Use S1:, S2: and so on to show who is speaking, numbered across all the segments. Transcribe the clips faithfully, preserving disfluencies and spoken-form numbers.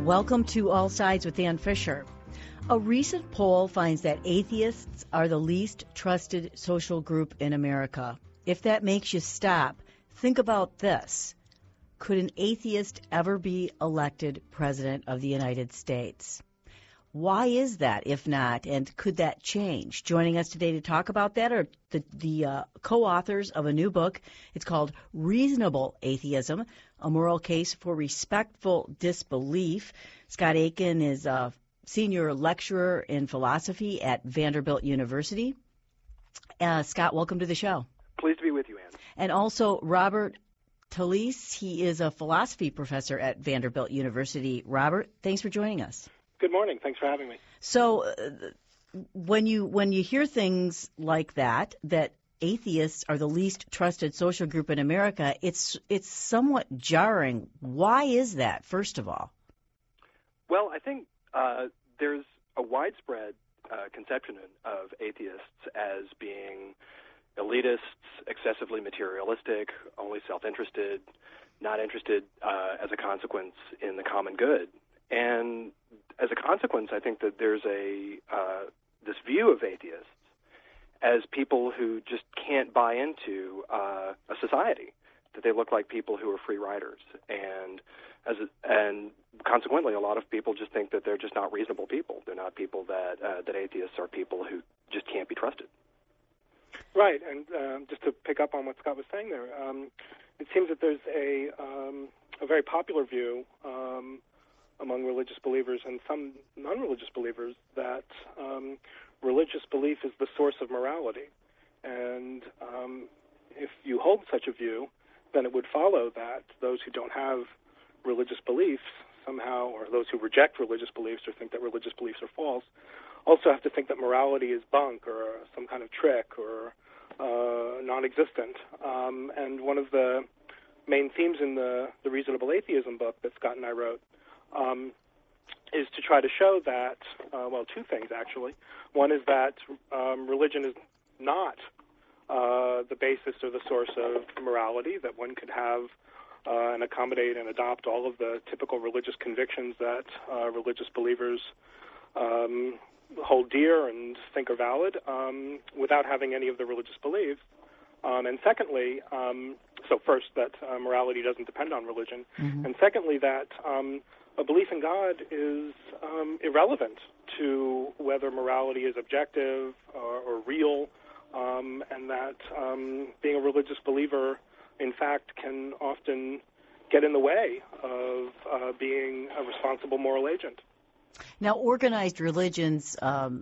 S1: Welcome to All Sides with Dan Fisher. A recent poll finds that atheists are the least trusted social group in America. If that makes you stop, think about this. Could an atheist ever be elected president of the United States? Why is that, if not, and could that change? Joining us today to talk about that are the, the uh, co-authors of a new book. It's called Reasonable Atheism, A Moral Case for Respectful Disbelief. Scott Aiken is a senior lecturer in philosophy at Vanderbilt University. Uh, Scott, welcome to the show.
S2: Pleased to be with you, Ann.
S1: And also Robert Talisse. He is a philosophy professor at Vanderbilt University. Robert, thanks for joining us.
S3: Good morning. Thanks for having me.
S1: So uh, when you when you hear things like that, that atheists are the least trusted social group in America, it's it's somewhat jarring. Why is that, first of all?
S2: Well, I think uh, there's a widespread uh, conception of atheists as being elitists, excessively materialistic, only self-interested, not interested uh, as a consequence in the common good. And as a consequence, I think that there's a uh, this view of atheists as people who just can't buy into uh, a society, that they look like people who are free riders, and as a, and consequently, a lot of people just think that they're just not reasonable people. They're not people that uh, that atheists are people who just can't be trusted.
S3: Right, and um, just to pick up on what Scott was saying there, um, it seems that there's a um, a very popular view Um, among religious believers and some non-religious believers that um, religious belief is the source of morality. And um, if you hold such a view, then it would follow that those who don't have religious beliefs somehow, or those who reject religious beliefs or think that religious beliefs are false, also have to think that morality is bunk or some kind of trick or uh, non-existent. Um, and one of the main themes in the, the Reasonable Atheism book that Scott and I wrote Um, is to try to show that, uh, well, two things, actually. One is that um, religion is not uh, the basis or the source of morality, that one could have uh, and accommodate and adopt all of the typical religious convictions that uh, religious believers um, hold dear and think are valid um, without having any of the religious beliefs. Um, and secondly, um, so first, that uh, morality doesn't depend on religion. Mm-hmm. And secondly, that um, a belief in God is um, irrelevant to whether morality is objective or, or real, um, and that um, being a religious believer, in fact, can often get in the way of uh, being a responsible moral agent.
S1: Now, organized religions um,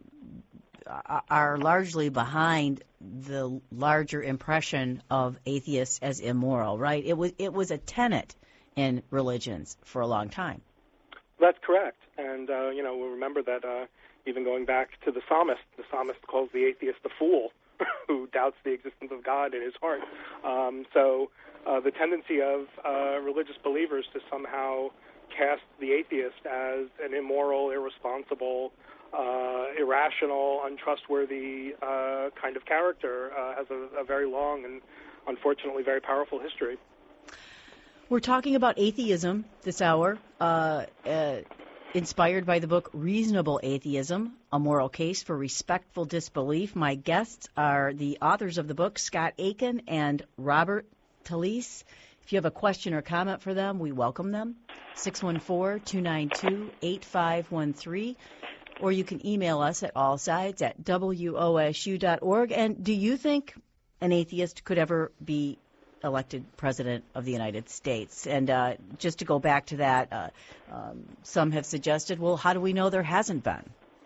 S1: are largely behind the larger impression of atheists as immoral, right? It was it was a tenet in religions for a long time.
S3: That's correct. And, uh, you know, we'll remember that uh, even going back to the psalmist, the psalmist calls the atheist a fool who doubts the existence of God in his heart. Um, so uh, the tendency of uh, religious believers to somehow cast the atheist as an immoral, irresponsible, uh, irrational, untrustworthy uh, kind of character uh, has a, a very long and unfortunately very powerful history.
S1: We're talking about atheism this hour, uh, uh, inspired by the book Reasonable Atheism, A Moral Case for Respectful Disbelief. My guests are the authors of the book, Scott Aiken and Robert Talisse. If you have a question or comment for them, we welcome them, six one four, two nine two, eight five one three. Or you can email us at allsides at W O S U dot org. And do you think an atheist could ever be elected president of the United States? And uh, just to go back to that, uh, um, some have suggested, well, how do we know there hasn't been?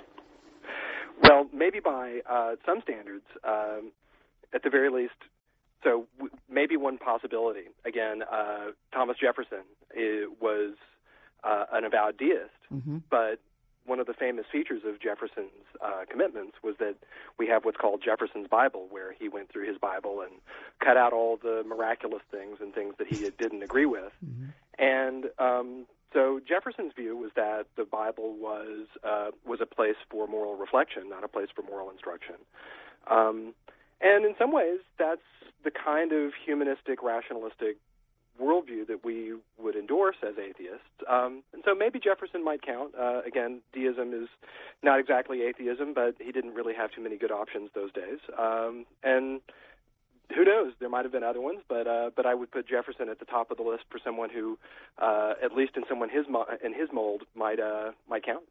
S2: Well, maybe by uh, some standards, um, at the very least. So w- maybe one possibility. Again, uh, Thomas Jefferson was uh, an avowed deist, mm-hmm. but one of the famous features of Jefferson's uh, commitments was that we have what's called Jefferson's Bible, where he went through his Bible and cut out all the miraculous things and things that he didn't agree with. Mm-hmm. And um, so Jefferson's view was that the Bible was uh, was a place for moral reflection, not a place for moral instruction. Um, and in some ways, that's the kind of humanistic, rationalistic worldview that we would endorse as atheists. Um, and so maybe Jefferson might count. Uh, again, deism is not exactly atheism, but he didn't really have too many good options those days. Um, and who knows? There might have been other ones, but uh, but I would put Jefferson at the top of the list for someone who, uh, at least in someone his mo- in his mold, might uh, might count.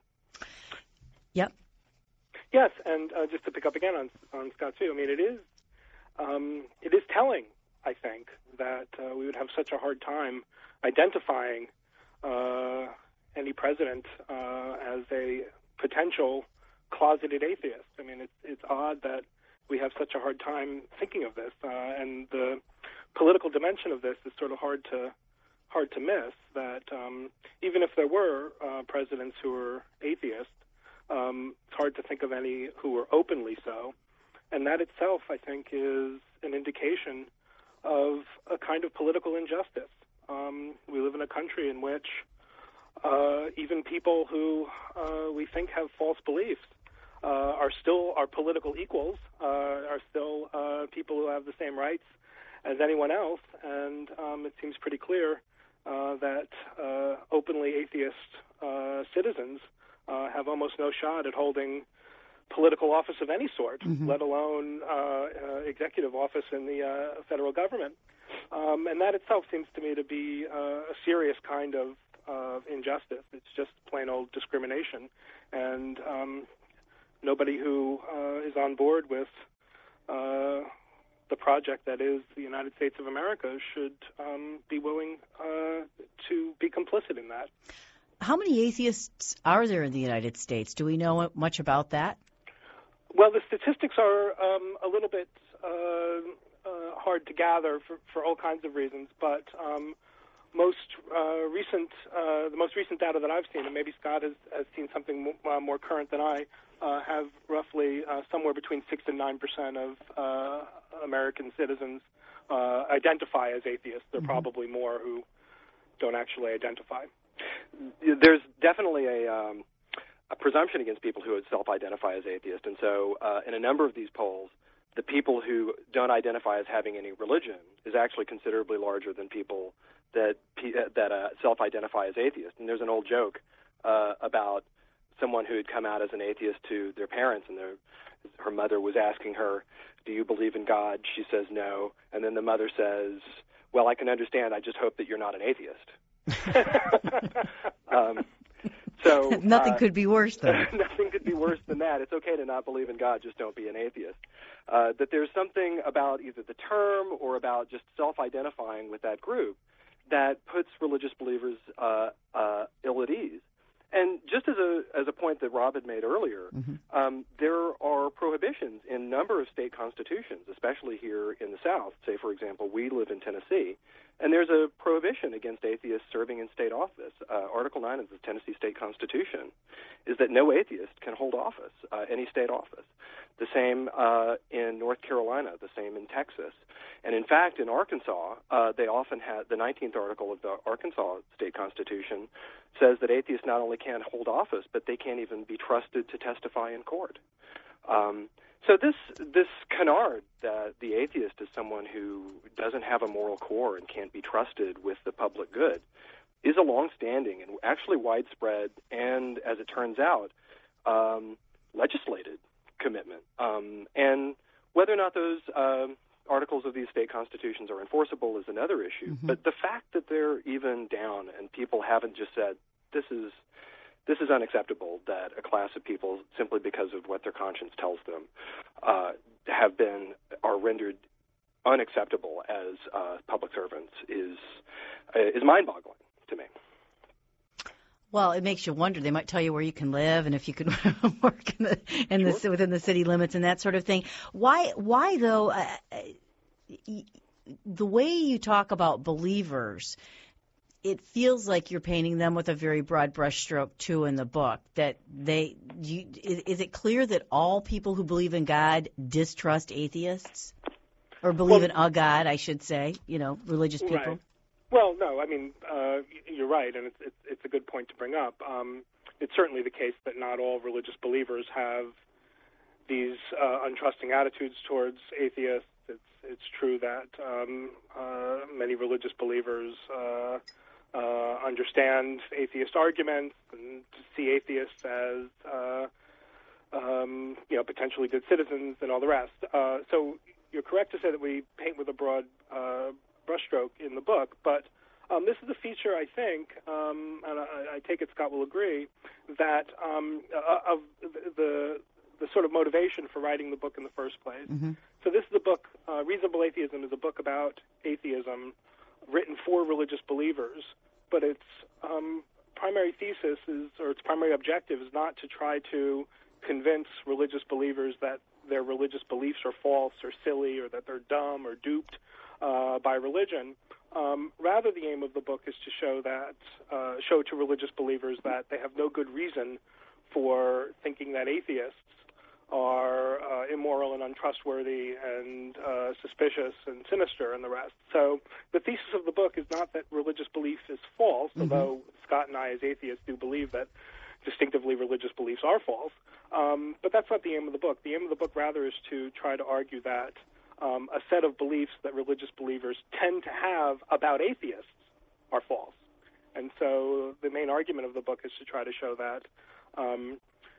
S1: Yep.
S3: Yes, and uh, just to pick up again on on Scott's view, I mean, it is um, it is telling, I think, that uh, we would have such a hard time identifying uh, any president uh, as a potential closeted atheist. I mean, it's it's odd that we have such a hard time thinking of this, uh, and the political dimension of this is sort of hard to hard to miss. That um, even if there were uh, presidents who were atheists, um, it's hard to think of any who were openly so, and that itself, I think, is an indication of a kind of political injustice. Um, we live in a country in which uh, even people who uh, we think have false beliefs Uh, are still our political equals, uh, are still uh, people who have the same rights as anyone else, and um, it seems pretty clear uh, that uh, openly atheist uh, citizens uh, have almost no shot at holding political office of any sort, mm-hmm. let alone uh, uh, executive office in the uh, federal government. Um, and that itself seems to me to be uh, a serious kind of uh, injustice. It's just plain old discrimination. And um, nobody who uh, is on board with uh, the project that is the United States of America should um, be willing uh, to be complicit in that.
S1: How many atheists are there in the United States? Do we know much about that?
S3: Well, the statistics are um, a little bit uh, uh, hard to gather for, for all kinds of reasons, but um, most uh, recent, uh, the most recent data that I've seen, and maybe Scott has, has seen something more, uh, more current than I, Uh, have roughly uh, somewhere between six and nine percent of uh, American citizens uh, identify as atheists. There are mm-hmm. probably more who don't actually identify.
S2: There's definitely a, um, a presumption against people who would self-identify as atheist, and so uh, in a number of these polls, the people who don't identify as having any religion is actually considerably larger than people that that uh, self-identify as atheists. And there's an old joke uh, about someone who had come out as an atheist to their parents, and their, her mother was asking her, "Do you believe in God?" She says no, and then the mother says, "Well, I can understand. I just hope that you're not an atheist." um, so
S1: nothing
S2: uh,
S1: could be worse, though.
S2: Nothing could be worse than that. It's okay to not believe in God, just don't be an atheist. Uh, that there's something about either the term or about just self-identifying with that group that puts religious believers uh, uh, ill at ease. And just as a as a point that Rob had made earlier, mm-hmm. um, there are prohibitions in a number of state constitutions, especially here in the South. Say, for example, we live in Tennessee, and there's a prohibition against atheists serving in state office. Uh, Article nine of the Tennessee State Constitution is that no atheist can hold office, uh, any state office. The same uh, in North Carolina, the same in Texas. And in fact, in Arkansas, uh, they often have the nineteenth article of the Arkansas State Constitution says that atheists not only can't hold office, but they can't even be trusted to testify in court. Um, so this this canard that the atheist is someone who doesn't have a moral core and can't be trusted with the public good is a long-standing and actually widespread and, as it turns out, um, legislated commitment. Um, and whether or not those um, articles of these state constitutions are enforceable is another issue. Mm-hmm. But the fact that they're even down and people haven't just said, this is this is unacceptable, that a class of people, simply because of what their conscience tells them, uh, have been, are rendered unacceptable as uh, public servants is uh, is mind-boggling to me.
S1: Well, it makes you wonder. They might tell you where you can live and if you can work in the, in
S2: sure.
S1: the within the city limits and that sort of thing. Why? Why though? Uh, the way you talk about believers, it feels like you're painting them with a very broad brushstroke too in the book. That they, you, is, is it clear that all people who believe in God distrust atheists, or believe well, in a God, I should say? You know, religious people.
S3: Right. Well, no, I mean uh, you're right, and it's, it's it's a good point to bring up. Um, it's certainly the case that not all religious believers have these uh, untrusting attitudes towards atheists. It's it's true that um, uh, many religious believers uh, uh, understand atheist arguments and see atheists as uh, um, you know potentially good citizens and all the rest. Uh, so you're correct to say that we paint with a broad uh, brushstroke in the book, but um, this is a feature, I think, um, and I, I take it Scott will agree, that um, uh, of the the sort of motivation for writing the book in the first place.
S1: Mm-hmm.
S3: So this is the book, uh, Reasonable Atheism, is a book about atheism written for religious believers, but its um, primary thesis is, or its primary objective is not to try to convince religious believers that their religious beliefs are false or silly or that they're dumb or duped uh, by religion. Um, rather, the aim of the book is to show that, uh, show to religious believers that they have no good reason for thinking that atheists are uh, immoral and untrustworthy and uh, suspicious and sinister and the rest. So the thesis of the book is not that religious belief is false, mm-hmm. although Scott and I as atheists do believe that distinctively religious beliefs are false, um, but that's not the aim of the book. The aim of the book rather is to try to argue that um, a set of beliefs that religious believers tend to have about atheists are false. And so the main argument of the book is to try to show that um,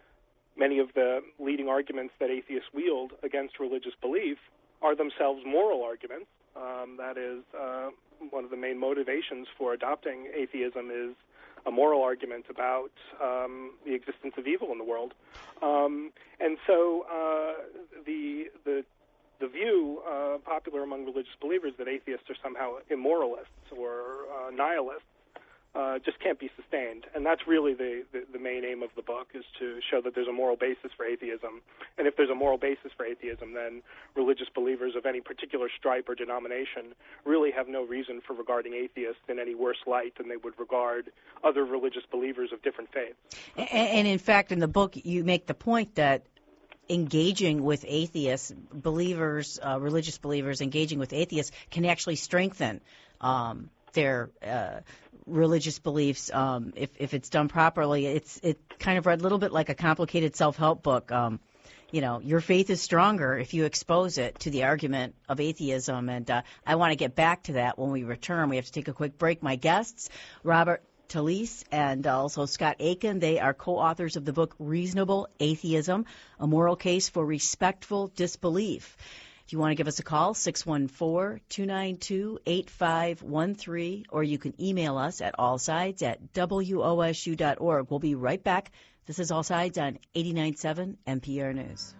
S3: many of the leading arguments that atheists wield against religious belief are themselves moral arguments. Um, that is, uh, one of the main motivations for adopting atheism is a moral argument about um, the existence of evil in the world. Um, and so uh, the the the view uh, popular among religious believers that atheists are somehow immoralists or uh, nihilists Uh, just can't be sustained. And that's really the, the, the main aim of the book, is to show that there's a moral basis for atheism. And if there's a moral basis for atheism, then religious believers of any particular stripe or denomination really have no reason for regarding atheists in any worse light than they would regard other religious believers of different faiths.
S1: And, and in fact, in the book, you make the point that engaging with atheists, believers, uh, religious believers engaging with atheists can actually strengthen um, their uh, religious beliefs um, if, if it's done properly. It's it kind of read a little bit like a complicated self-help book. Um, you know, your faith is stronger if you expose it to the argument of atheism. And uh, I want to get back to that when we return. We have to take a quick break. My guests, Robert Talisse and also Scott Aiken, they are co-authors of the book Reasonable Atheism, A Moral Case for Respectful Disbelief. If you want to give us a call, six one four, two nine two, eight five one three, or you can email us at allsides at W O S U dot org. We'll be right back. This is All Sides on eighty-nine point seven N P R News.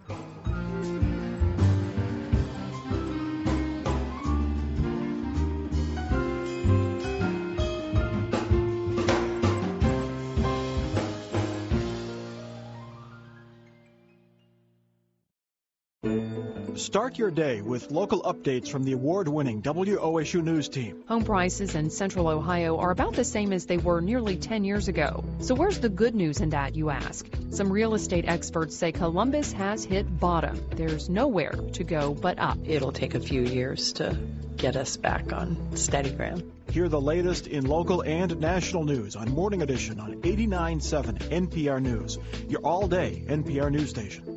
S4: Start your day with local updates from the award-winning W O S U News team.
S5: Home prices in Central Ohio are about the same as they were nearly ten years ago. So where's the good news in that, you ask? Some real estate experts say Columbus has hit bottom. There's nowhere to go but up.
S6: It'll take a few years to get us back on steady ground.
S4: Hear the latest in local and national news on Morning Edition on eighty-nine point seven N P R News, your all-day N P R news station.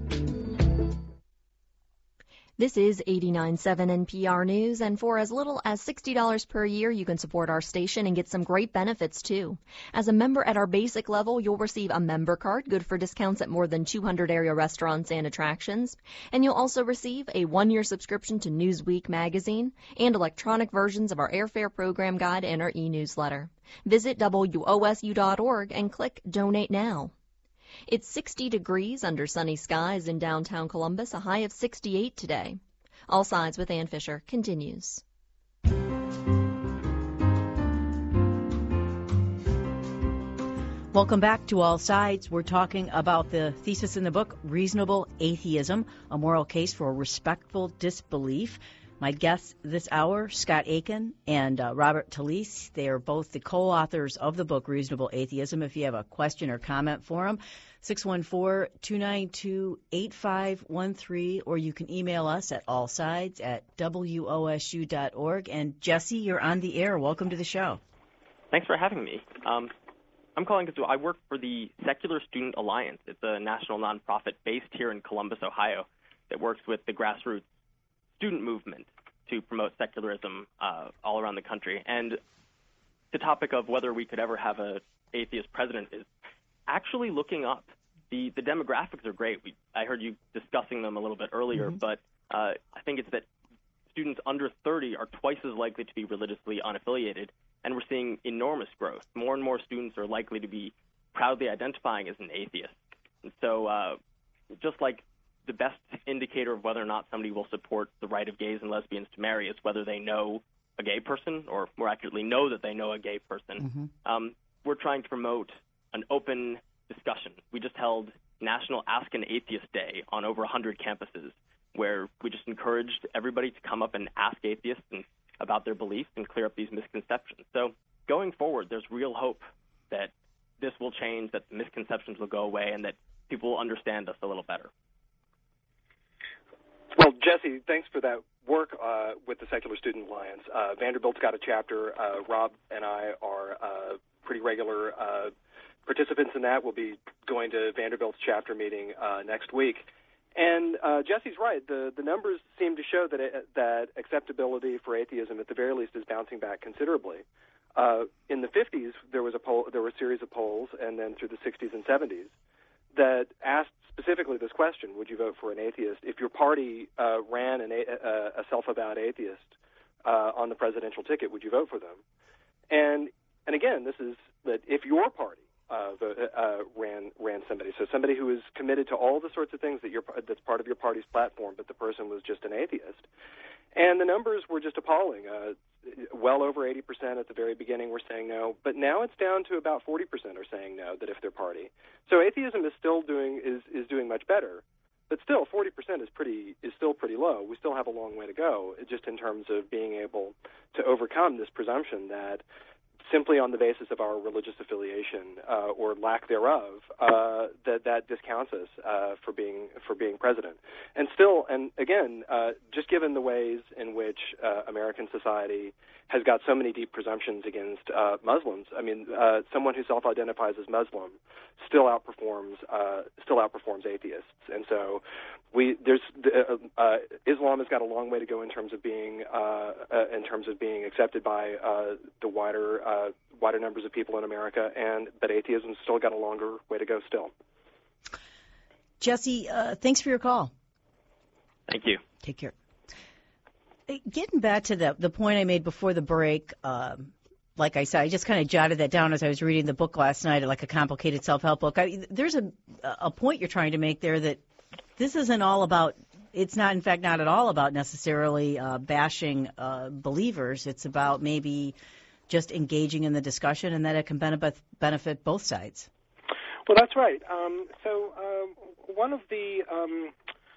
S7: This is eighty-nine point seven N P R News, and for as little as sixty dollars per year, you can support our station and get some great benefits, too. As a member at our basic level, you'll receive a member card, good for discounts at more than two hundred area restaurants and attractions. And you'll also receive a one-year subscription to Newsweek magazine and electronic versions of our airfare program guide and our e-newsletter. Visit W O S U dot org and click Donate Now. It's sixty degrees under sunny skies in downtown Columbus, a high of sixty-eight today. All Sides with Ann Fisher continues.
S1: Welcome back to All Sides. We're talking about the thesis in the book, Reasonable Atheism, A Moral Case for Respectful Disbelief. My guests this hour, Scott Aiken and uh, Robert Talisse. They are both the co-authors of the book, Reasonable Atheism. If you have a question or comment for them, six one four, two nine two, eight five one three, or you can email us at allsides at W O S U dot org. And Jesse, you're on the air. Welcome to the show.
S8: Thanks for having me. Um, I'm calling because I work for the Secular Student Alliance. It's a national nonprofit based here in Columbus, Ohio, that works with the grassroots student movement to promote secularism uh, all around the country. And the topic of whether we could ever have a atheist president is actually looking up. The the demographics are great. We, I heard you discussing them a little bit earlier, mm-hmm. but uh, I think it's that students under thirty are twice as likely to be religiously unaffiliated, and we're seeing enormous growth. More and more students are likely to be proudly identifying as an atheist. And so uh, just like the best indicator of whether or not somebody will support the right of gays and lesbians to marry is whether they know a gay person, or more accurately, know that they know a gay person, mm-hmm. um, we're trying to promote an open discussion. We just held National Ask an Atheist Day on over one hundred campuses, where we just encouraged everybody to come up and ask atheists and, about their beliefs and clear up these misconceptions. So going forward, there's real hope that this will change, that the misconceptions will go away, and that people will understand us a little better.
S2: Well, Jesse, thanks for that work uh, with the Secular Student Alliance. Uh, Vanderbilt's got a chapter. Uh, Rob and I are uh, pretty regular uh, participants in that. We'll be going to Vanderbilt's chapter meeting uh, next week. And uh, Jesse's right. The the numbers seem to show that it, that acceptability for atheism, at the very least, is bouncing back considerably. Uh, in the fifties, there was a poll. There were a series of polls, and then through the sixties and seventies, that asked specifically this question: would you vote for an atheist if your party uh, ran an, a, a self-avowed atheist uh, on the presidential ticket? Would you vote for them? And and again, this is that if your party Uh, uh, ran ran somebody. So somebody who is committed to all the sorts of things that you're, that's part of your party's platform, but the person was just an atheist. And the numbers were just appalling. Uh, well over eighty percent at the very beginning were saying no, but now it's down to about forty percent are saying no, that if their party. So atheism is still doing is, is doing much better, but still forty percent is pretty is still pretty low. We still have a long way to go, just in terms of being able to overcome this presumption that simply on the basis of our religious affiliation uh, or lack thereof, uh, that that discounts us uh, for being for being president. And still, and again, uh, just given the ways in which uh, American society has got so many deep presumptions against uh, Muslims, I mean, uh, someone who self-identifies as Muslim still outperforms uh, still outperforms atheists. And so, we there's uh, uh, Islam has got a long way to go in terms of being uh, uh, in terms of being accepted by uh, the wider uh, wider numbers of people in America, and but atheism's still got a longer way to go still.
S1: Jesse, uh, thanks for your call.
S8: Thank you.
S1: Take care. Getting back to the the point I made before the break, um, like I said, I just kind of jotted that down as I was reading the book last night, like a complicated self-help book. I, there's a a point you're trying to make there that this isn't all about. It's not, in fact, not at all about necessarily uh, bashing uh, believers. It's about maybe just engaging in the discussion, and that it can benefit benefit both sides.
S3: Well, that's right. Um, so uh, one of the um,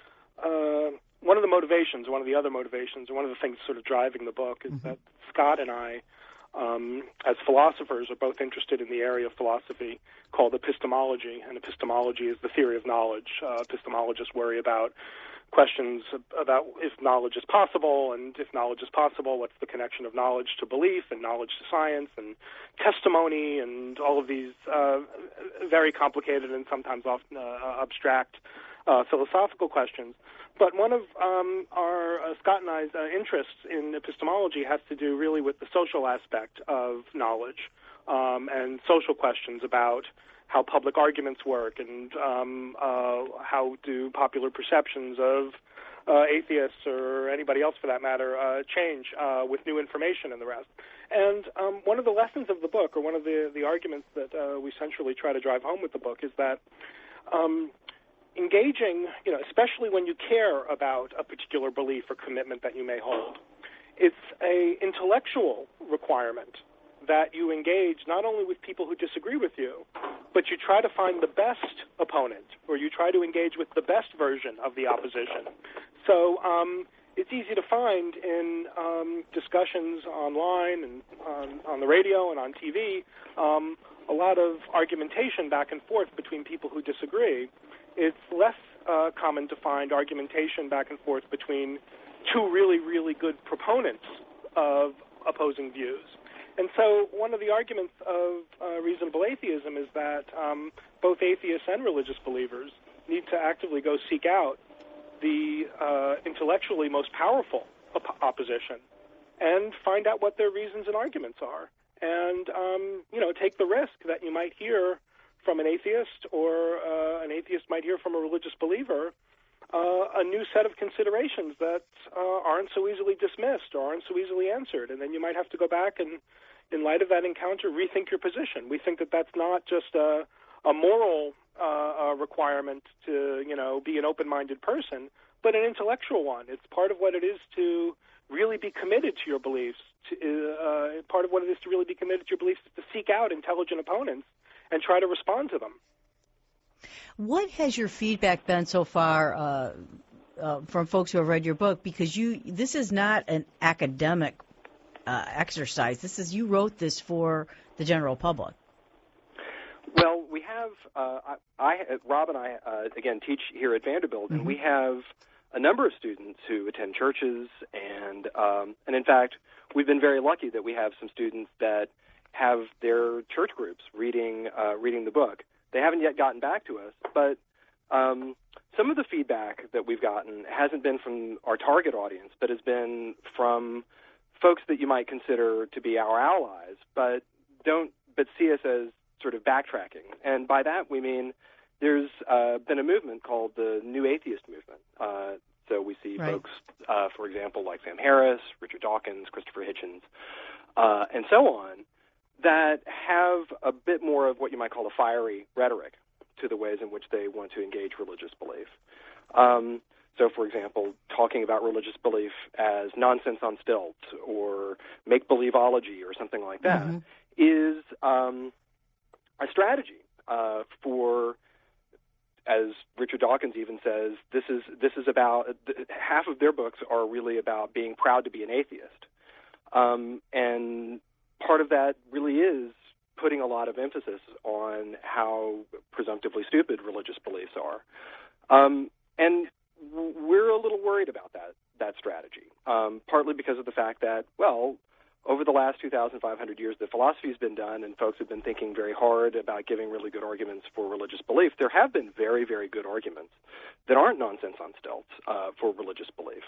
S3: uh, one of the motivations, one of the other motivations, one of the things sort of driving the book is mm-hmm. that Scott and I, um, as philosophers, are both interested in the area of philosophy called epistemology, and epistemology is the theory of knowledge. Uh, epistemologists worry about questions about if knowledge is possible, and if knowledge is possible, what's the connection of knowledge to belief and knowledge to science and testimony and all of these uh, very complicated and sometimes often uh, abstract uh, philosophical questions. But one of um, our, uh, Scott and I's uh, interests in epistemology has to do really with the social aspect of knowledge um, and social questions about how public arguments work and um, uh, how do popular perceptions of uh, atheists or anybody else for that matter uh, change uh, with new information and the rest. And um, one of the lessons of the book, or one of the, the arguments that uh, we centrally try to drive home with the book, is that um, engaging, you know, especially when you care about a particular belief or commitment that you may hold, it's a intellectual requirement that you engage not only with people who disagree with you, but you try to find the best opponent, or you try to engage with the best version of the opposition. So um, it's easy to find in um, discussions online and on, on the radio and on T V um, a lot of argumentation back and forth between people who disagree. It's less uh, common to find argumentation back and forth between two really, really good proponents of opposing views. And so one of the arguments of uh, reasonable atheism is that um, both atheists and religious believers need to actively go seek out the uh, intellectually most powerful op- opposition and find out what their reasons and arguments are. And, um, you know, take the risk that you might hear from an atheist or uh, an atheist might hear from a religious believer uh, a new set of considerations that uh, aren't so easily dismissed or aren't so easily answered. And then you might have to go back and, in light of that encounter, rethink your position. We think that that's not just a, a moral uh, a requirement to, you know, be an open-minded person, but an intellectual one. It's part of what it is to really be committed to your beliefs. To, uh, part of what it is to really be committed to your beliefs is to seek out intelligent opponents and try to respond to them.
S1: What has your feedback been so far uh, uh, from folks who have read your book? Because you, this is not an academic uh, exercise. This is, you wrote this for the general public.
S2: Well, we have, uh, I, I, Rob and I, uh, again, teach here at Vanderbilt, mm-hmm. and we have a number of students who attend churches, and um, and in fact, we've been very lucky that we have some students that have their church groups reading uh, reading the book. They haven't yet gotten back to us, but um, some of the feedback that we've gotten hasn't been from our target audience, but has been from folks that you might consider to be our allies, but don't but see us as sort of backtracking. And by that we mean there's uh, been a movement called the New Atheist Movement. Uh, so we see right. folks, uh, for example, like Sam Harris, Richard Dawkins, Christopher Hitchens, uh, and so on, that have a bit more of what you might call a fiery rhetoric to the ways in which they want to engage religious belief. Um, so, for example, talking about religious belief as nonsense on stilts or make-believeology or something like that mm-hmm. is um, a strategy uh, for, as Richard Dawkins even says, this is this is about half of their books are really about being proud to be an atheist, um, and part of that really is putting a lot of emphasis on how presumptively stupid religious beliefs are, um, and we're a little worried about that that strategy, um, partly because of the fact that, well, over the last two thousand five hundred years, the philosophy's been done, and folks have been thinking very hard about giving really good arguments for religious belief. There have been very, very good arguments that aren't nonsense on stilts uh, for religious belief.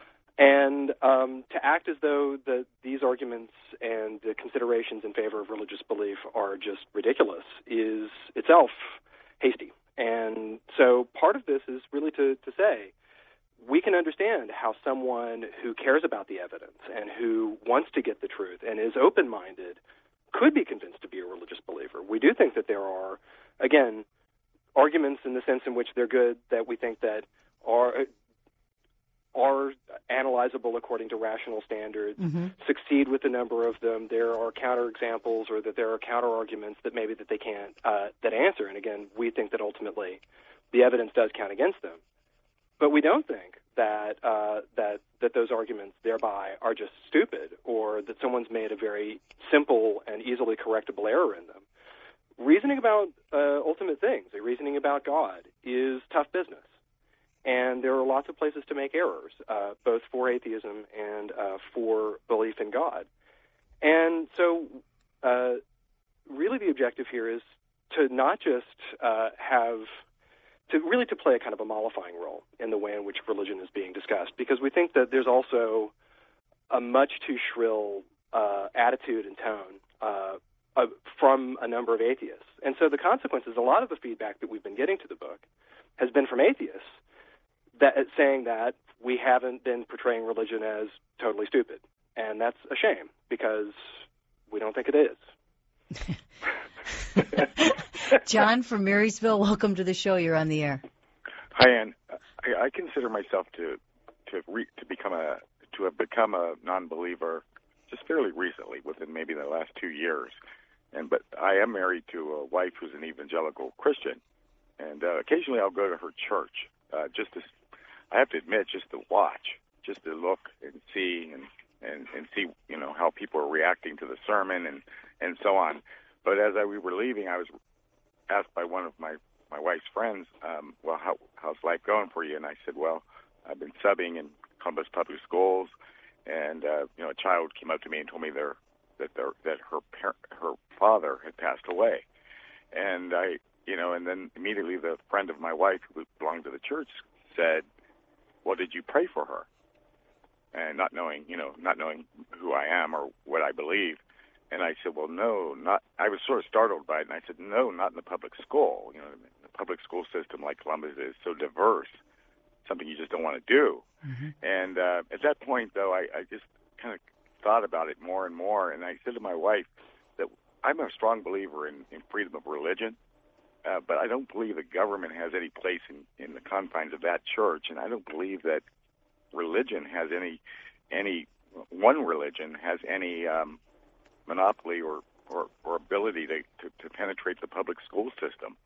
S2: And um, to act as though the, these arguments and the considerations in favor of religious belief are just ridiculous is itself hasty. And so part of this is really to, to say, we can understand how someone who cares about the evidence and who wants to get the truth and is open-minded could be convinced to be a religious believer. We do think that there are, again, arguments in the sense in which they're good that we think that are are analyzable according to rational standards, mm-hmm. succeed with a number of them. There are counterexamples or that there are counter-arguments that maybe that they can't uh, that answer. And again, we think that ultimately the evidence does count against them. But we don't think that uh, that that those arguments thereby are just stupid or that someone's made a very simple and easily correctable error in them. Reasoning about uh, ultimate things, reasoning about God, is tough business. And there are lots of places to make errors, uh, both for atheism and uh, for belief in God. And so uh, really the objective here is to not just uh, have, to really to play a kind of a mollifying role in the way in which religion is being discussed, because we think that there's also a much too shrill uh, attitude and tone uh, uh, from a number of atheists. And so the consequences, a lot of the feedback that we've been getting to the book has been from atheists, that saying that we haven't been portraying religion as totally stupid. And that's a shame, because we don't think it
S1: is. John from Marysville, welcome to the show. You're on the air.
S9: Hi, Ann. I, I consider myself to to re, to become a to have become a non-believer just fairly recently, within maybe the last two years. And but I am married to a wife who's an evangelical Christian, and uh, occasionally I'll go to her church uh, just to. I have to admit, just to watch, just to look and see and, and, and see, you know, how people are reacting to the sermon and, and so on. But as I, we were leaving, I was asked by one of my, my wife's friends, um, well, how, how's life going for you? And I said, well, I've been subbing in Columbus Public Schools, and, uh, you know, a child came up to me and told me their, that their, that her par- her father had passed away. And I, you know, and then immediately the friend of my wife who belonged to the church said, well, did you pray for her? And not knowing, you know, not knowing who I am or what I believe. And I said, well, no, not. I was sort of startled by it, and I said, no, not in the public school. You know, the public school system like Columbus is so diverse, something you just don't want to do. Mm-hmm. And uh, at that point, though, I, I just kind of thought about it more and more, and I said to my wife that I'm a strong believer in, in freedom of religion, uh, but I don't believe the government has any place in, in the confines of that church, and I don't believe that religion has any, any one religion has any um, monopoly or, or, or ability to, to, to penetrate the public school system.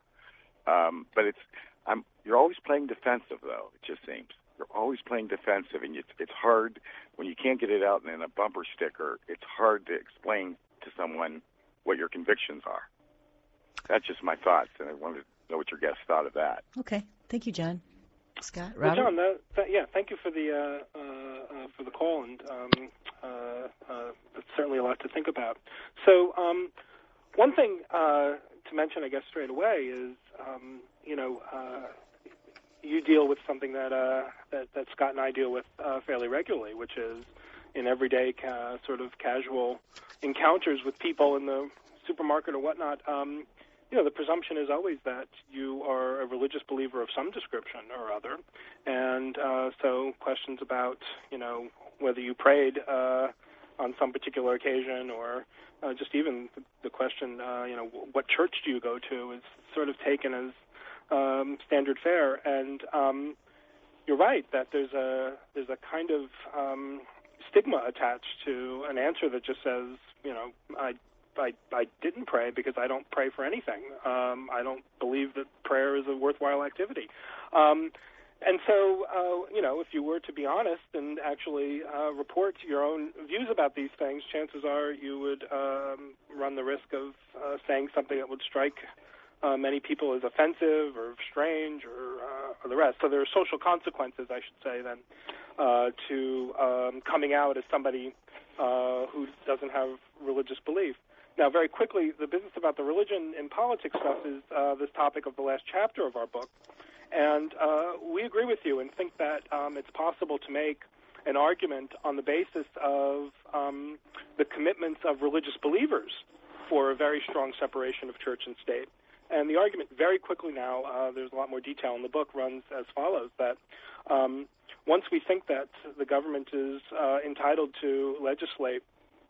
S9: Um, but it's, I'm, you're always playing defensive, though, it just seems. You're always playing defensive, and it's, it's hard, when you can't get it out in a bumper sticker, it's hard to explain to someone what your convictions are. That's just my thoughts, and I wanted to know what your guests thought of that.
S1: Okay. Thank you, John. Scott,
S3: Well,
S1: Robert?
S3: John, that, that, yeah, thank you for the uh, uh, uh, for the call, and um, uh, uh, it's certainly a lot to think about. So, um, one thing uh, to mention, I guess, straight away is, um, you know, uh, you deal with something that, uh, that that Scott and I deal with uh, fairly regularly, which is in everyday ca- sort of casual encounters with people in the supermarket or whatnot. Um, You know, the presumption is always that you are a religious believer of some description or other, and uh, so questions about, you know, whether you prayed uh, on some particular occasion, or uh, just even the question, uh, you know, what church do you go to, is sort of taken as um, standard fare. And um, you're right that there's a there's a kind of um, stigma attached to an answer that just says, you know, I. I, I didn't pray because I don't pray for anything. Um, I don't believe that prayer is a worthwhile activity. Um, and so, uh, you know, if you were to be honest and actually uh, report your own views about these things, chances are you would um, run the risk of uh, saying something that would strike uh, many people as offensive or strange or, uh, or the rest. So there are social consequences, I should say, then, uh, to um, coming out as somebody uh, who doesn't have religious belief. Now, very quickly, the business about the religion and politics stuff is uh, this topic of the last chapter of our book. And uh, we agree with you and think that um, it's possible to make an argument on the basis of um, the commitments of religious believers for a very strong separation of church and state. And the argument very quickly now, uh, there's a lot more detail in the book, runs as follows, that um, once we think that the government is uh, entitled to legislate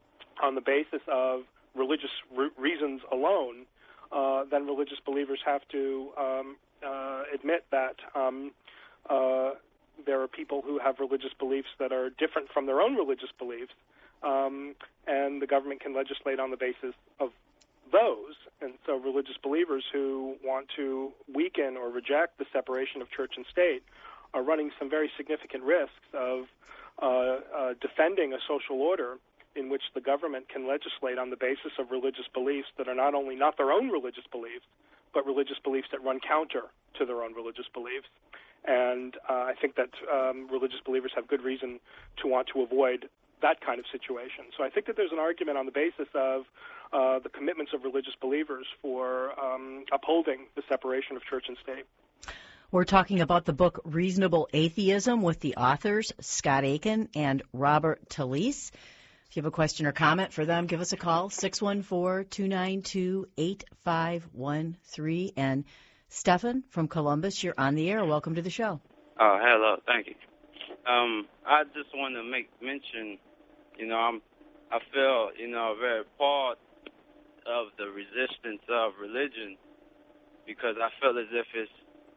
S3: on the basis of religious re- reasons alone, uh, then religious believers have to um, uh, admit that um, uh, there are people who have religious beliefs that are different from their own religious beliefs, um, and the government can legislate on the basis of those. And so religious believers who want to weaken or reject the separation of church and state are running some very significant risks of uh, uh, defending a social order in which the government can legislate on the basis of religious beliefs that are not only not their own religious beliefs, but religious beliefs that run counter to their own religious beliefs. And uh, I think that um, religious believers have good reason to want to avoid that kind of situation. So I think that there's an argument on the basis of uh, the commitments of religious believers for um, upholding the separation of church and state.
S1: We're talking about the book Reasonable Atheism with the authors Scott Aiken and Robert Talisse. If you have a question or comment for them, give us a call, six one four, two nine two, eight five one three. And Stefan from Columbus, you're on the air. Welcome to the show.
S10: Oh, hello. Thank you. Um, I just want to make mention, you know, I'm, I feel, you know, very part of the resistance of religion because I feel as if it's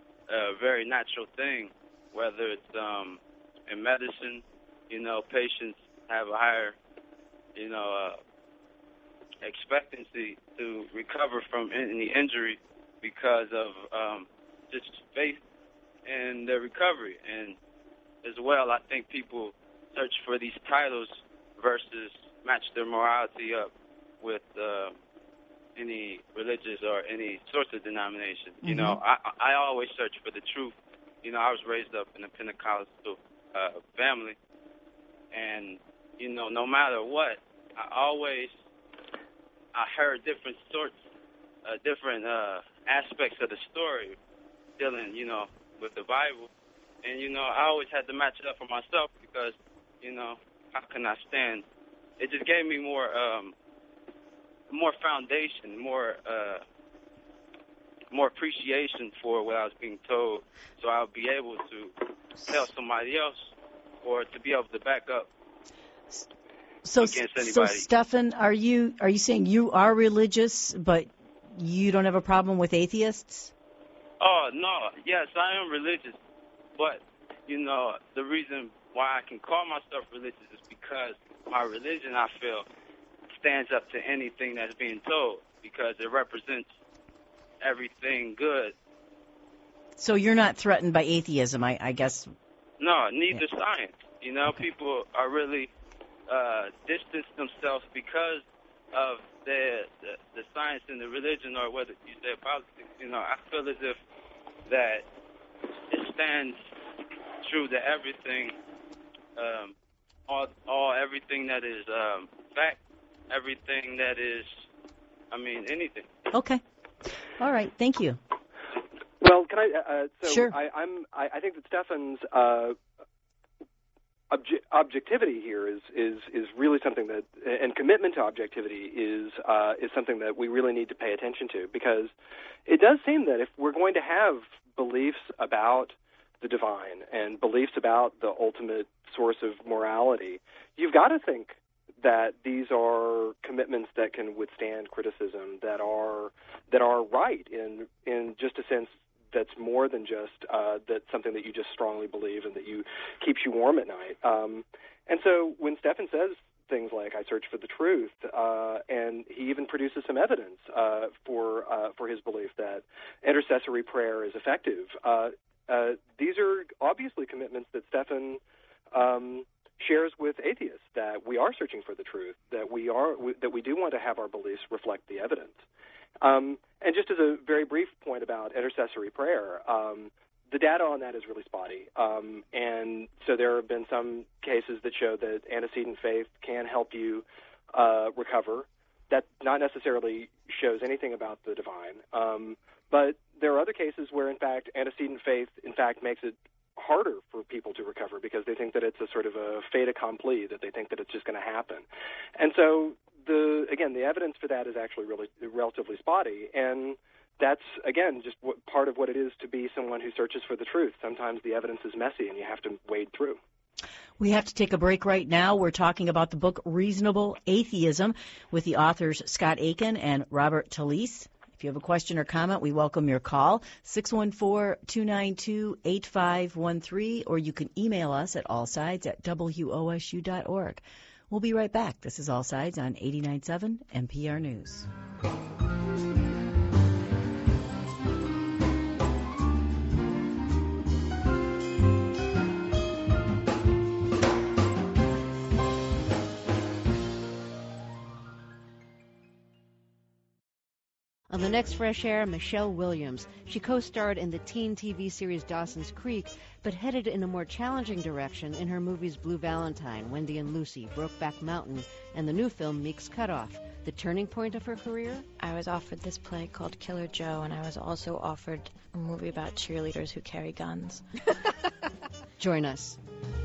S10: a very natural thing, whether it's um, in medicine, you know, patients have a higher you know, uh, expectancy to recover from any injury because of um, just faith in their recovery. And as well, I think people search for these titles versus match their morality up with uh, any religious or any sort of denomination. Mm-hmm. You know, I, I always search for the truth. You know, I was raised up in a Pentecostal uh, family, and you know, no matter what, I always, I heard different sorts, uh, different uh, aspects of the story dealing, you know, with the Bible. And, you know, I always had to match it up for myself because, you know, how can I stand? It just gave me more um, more foundation, more uh, more appreciation for what I was being told, so I'll be able to tell somebody else or to be able to back up
S1: so,
S10: against anybody.
S1: So, Stephan, are you are you saying you are religious, but you don't have a problem with atheists?
S10: Oh, no. Yes, I am religious. But, you know, the reason why I can call myself religious is because my religion, I feel, stands up to anything that's being told because it represents everything good.
S1: So you're not threatened by atheism, I, I guess.
S10: No, neither
S1: yeah.
S10: science. You know,
S1: okay.
S10: people are really uh, distance themselves because of the, the the science and the religion, or whether you say politics. You know, I feel as if that it stands true to everything, um, all, all everything that is um, fact, everything that is, I mean, anything.
S1: Okay. All right. Thank you.
S2: Well, can I? Uh, so
S1: sure.
S2: I, I'm. I, I think that Stephan's uh, obje- objectivity here is, is is really something that, and commitment to objectivity is uh, is something that we really need to pay attention to, because it does seem that if we're going to have beliefs about the divine and beliefs about the ultimate source of morality, you've got to think that these are commitments that can withstand criticism, that are that are right in in just a sense that's more than just uh, that something that you just strongly believe and that you keeps you warm at night. Um, and so when Stephan says things like "I search for the truth," uh, and he even produces some evidence uh, for uh, for his belief that intercessory prayer is effective, uh, uh, these are obviously commitments that Stephan um, shares with atheists, that we are searching for the truth, that we are we, that we do want to have our beliefs reflect the evidence. Um, and just as a very brief point about intercessory prayer, um, the data on that is really spotty. Um, and so there have been some cases that show that antecedent faith can help you uh, recover. That not necessarily shows anything about the divine. Um, but there are other cases where, in fact, antecedent faith, in fact, makes it harder for people to recover because they think that it's a sort of a fait accompli, that they think that it's just going to happen. And so, the again, the evidence for that is actually really relatively spotty. And that's, again, just what, part of what it is to be someone who searches for the truth. Sometimes the evidence is messy and you have to wade through.
S1: We have to take a break right now. We're talking about the book Reasonable Atheism with the authors Scott Aiken and Robert Talisse. If you have a question or comment, we welcome your call, six one four, two nine two, eight five one three, or you can email us at allsides at W O S U dot org. We'll be right back. This is All Sides on eighty-nine point seven N P R News.
S11: On the next Fresh Air, Michelle Williams. She co-starred in the teen T V series Dawson's Creek, but headed in a more challenging direction in her movies Blue Valentine, Wendy and Lucy, Brokeback Mountain, and the new film Meek's Cutoff. The turning point of her career?
S12: I was offered this play called Killer Joe, and I was also offered a movie about cheerleaders who carry guns.
S11: Join us.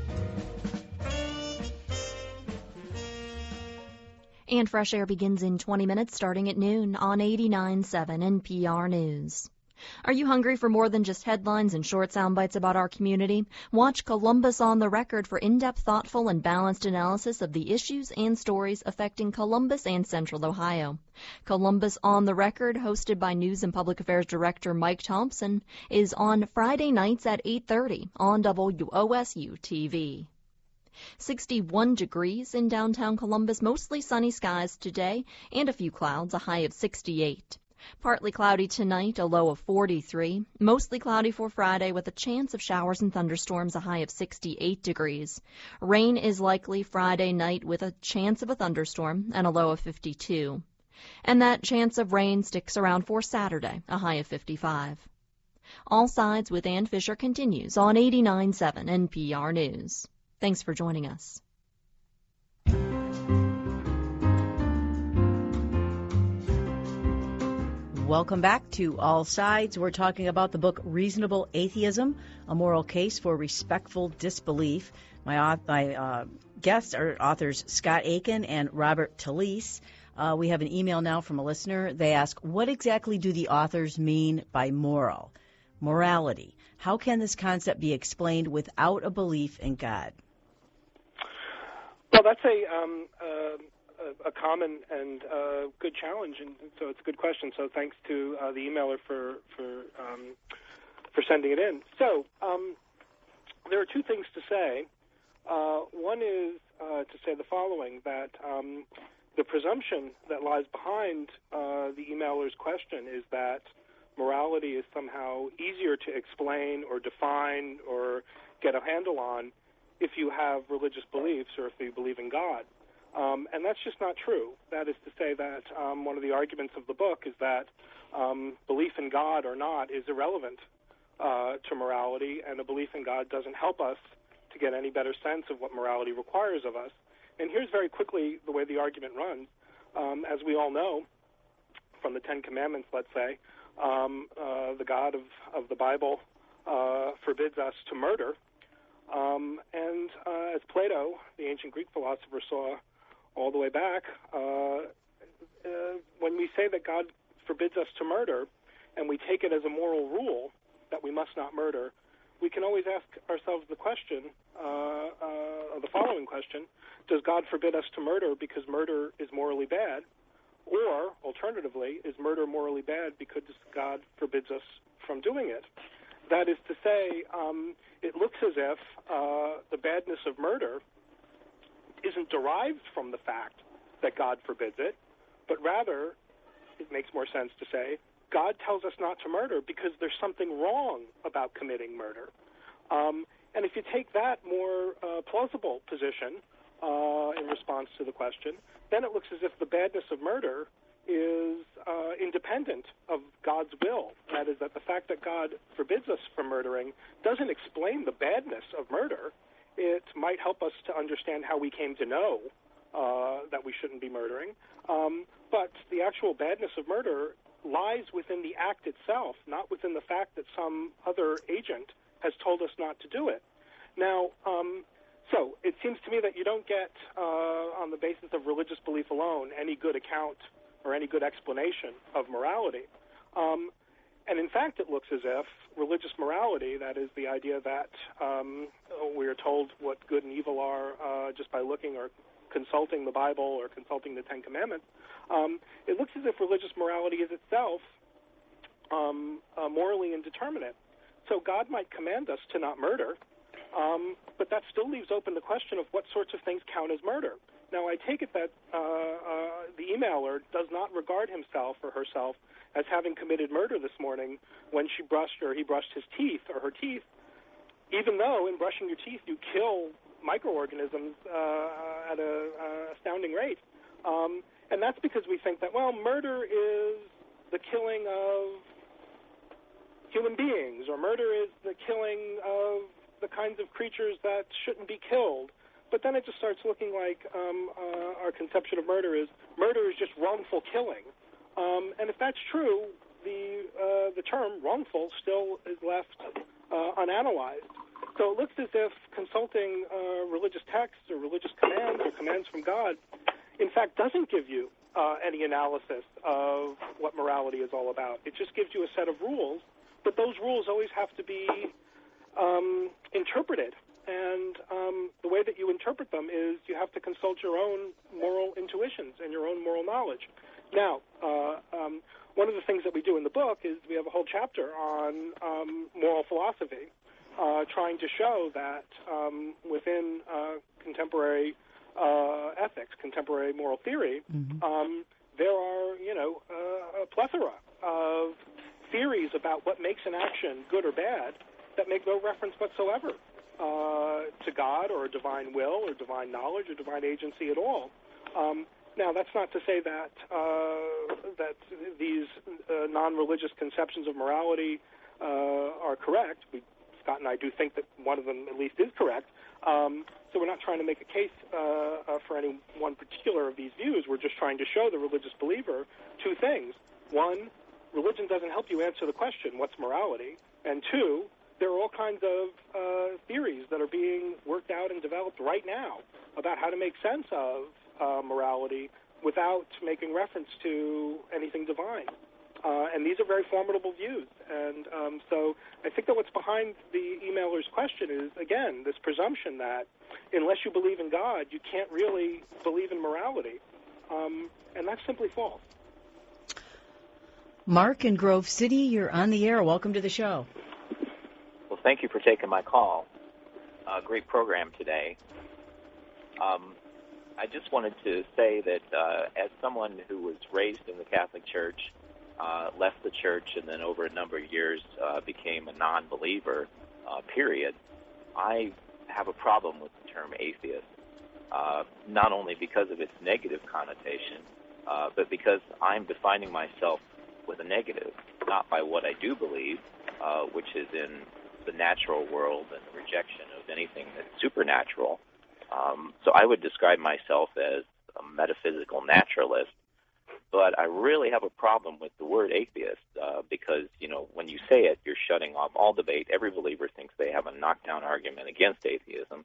S7: And Fresh Air begins in twenty minutes starting at noon on eighty-nine point seven N P R News. Are you hungry for more than just headlines and short sound bites about our community? Watch Columbus on the Record for in-depth, thoughtful, and balanced analysis of the issues and stories affecting Columbus and Central Ohio. Columbus on the Record, hosted by News and Public Affairs Director Mike Thompson, is on Friday nights at eight thirty on W O S U T V. sixty-one degrees in downtown Columbus, mostly sunny skies today, and a few clouds, a high of sixty-eight. Partly cloudy tonight, a low of forty-three. Mostly cloudy for Friday with a chance of showers and thunderstorms, a high of sixty-eight degrees. Rain is likely Friday night with a chance of a thunderstorm and a low of fifty-two. And that chance of rain sticks around for Saturday, a high of fifty-five. All Sides with Ann Fisher continues on eighty-nine point seven N P R News. Thanks for joining us.
S1: Welcome back to All Sides. We're talking about the book Reasonable Atheism, A Moral Case for Respectful Disbelief. My, my uh, guests are authors Scott Aiken and Robert Talisse. Uh, we have an email now from a listener. They ask, what exactly do the authors mean by moral? Morality. How can this concept be explained without a belief in God?
S3: Well, that's a um, uh, a common and uh, good challenge, and so it's a good question. So thanks to uh, the emailer for for um, for sending it in. So um, there are two things to say. Uh, one is uh, to say the following: that um, the presumption that lies behind uh, the emailer's question is that morality is somehow easier to explain or define or get a handle on if you have religious beliefs or if you believe in God. Um, and that's just not true. That is to say that um, one of the arguments of the book is that um, belief in God or not is irrelevant uh, to morality, and a belief in God doesn't help us to get any better sense of what morality requires of us. And here's very quickly the way the argument runs. Um, as we all know, from the Ten Commandments, let's say, um, uh, the God of, of the Bible uh, forbids us to murder. Um, and uh, as Plato, the ancient Greek philosopher, saw all the way back, uh, uh, when we say that God forbids us to murder, and we take it as a moral rule that we must not murder, we can always ask ourselves the question, uh, uh, the following question: does God forbid us to murder because murder is morally bad? Or, alternatively, is murder morally bad because God forbids us from doing it? That is to say, um, it looks as if uh, the badness of murder isn't derived from the fact that God forbids it, but rather, it makes more sense to say, God tells us not to murder because there's something wrong about committing murder. Um, and if you take that more uh, plausible position uh, in response to the question, then it looks as if the badness of murder is uh, independent of God's will. That is, that the fact that God forbids us from murdering doesn't explain the badness of murder. It might help us to understand how we came to know uh, that we shouldn't be murdering. Um, but the actual badness of murder lies within the act itself, not within the fact that some other agent has told us not to do it. Now, um, so it seems to me that you don't get, uh, on the basis of religious belief alone, any good account or any good explanation of morality. Um, and in fact, it looks as if religious morality, that is the idea that um, we are told what good and evil are uh, just by looking or consulting the Bible or consulting the Ten Commandments, um, it looks as if religious morality is itself um, uh, morally indeterminate. So God might command us to not murder, um, but that still leaves open the question of what sorts of things count as murder. Now, I take it that uh, uh, the emailer does not regard himself or herself as having committed murder this morning when she brushed or he brushed his teeth or her teeth, even though in brushing your teeth you kill microorganisms uh, at an uh, astounding rate. Um, and that's because we think that, well, murder is the killing of human beings, or murder is the killing of the kinds of creatures that shouldn't be killed. But then it just starts looking like um, uh, our conception of murder is murder is just wrongful killing. Um, and if that's true, the uh, the term wrongful still is left uh, unanalyzed. So it looks as if consulting uh, religious texts or religious commands or commands from God, in fact, doesn't give you uh, any analysis of what morality is all about. It just gives you a set of rules, but those rules always have to be um, interpreted. And um, the way that you interpret them is you have to consult your own moral intuitions and your own moral knowledge. Now, uh, um, one of the things that we do in the book is we have a whole chapter on um, moral philosophy, uh, trying to show that um, within uh, contemporary uh, ethics, contemporary moral theory, mm-hmm. um, there are, you know, uh, a plethora of theories about what makes an action good or bad that make no reference whatsoever Uh, to God or a divine will or divine knowledge or divine agency at all. Um, now, that's not to say that uh, that these uh, non-religious conceptions of morality uh, are correct. We, Scott and I do think that one of them at least is correct. Um, so we're not trying to make a case uh, uh, for any one particular of these views. We're just trying to show the religious believer two things. One, religion doesn't help you answer the question, what's morality? And two, there are all kinds of uh, theories that are being worked out and developed right now about how to make sense of uh, morality without making reference to anything divine. Uh, and these are very formidable views. And um, so I think that what's behind the emailer's question is, again, this presumption that unless you believe in God, you can't really believe in morality. Um, and that's simply false.
S1: Mark in Grove City, you're on the air. Welcome to the show.
S13: Well, thank you for taking my call. Uh, great program today. Um, I just wanted to say that uh, as someone who was raised in the Catholic Church, uh, left the church, and then over a number of years uh, became a non-believer, uh, period, I have a problem with the term atheist, uh, not only because of its negative connotation, uh, but because I'm defining myself with a negative, not by what I do believe, uh, which is in the natural world and the rejection of anything that's supernatural. Um, so I would describe myself as a metaphysical naturalist, but I really have a problem with the word atheist uh, because, you know, when you say it, you're shutting off all debate. Every believer thinks they have a knockdown argument against atheism,